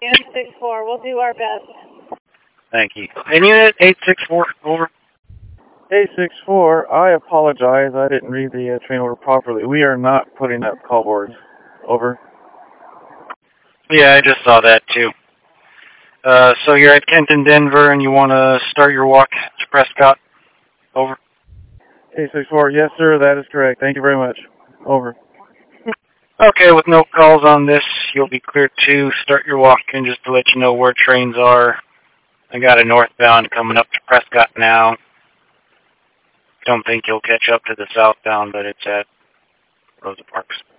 Unit 64, we'll do our best. Thank you. And Unit 864, over. 864, I apologize. I didn't read the train order properly. We are not putting up call boards. Over. Yeah, I just saw that too. So you're at Kenton, Denver, and you want to start your walk to Prescott? Over. 864, yes sir, that is correct. Thank you very much. Over. Okay, with no calls on this, you'll be clear to start your walk. And just to let you know where trains are, I got a northbound coming up to Prescott now. Don't think you'll catch up to the southbound, but it's at Rosa Parks.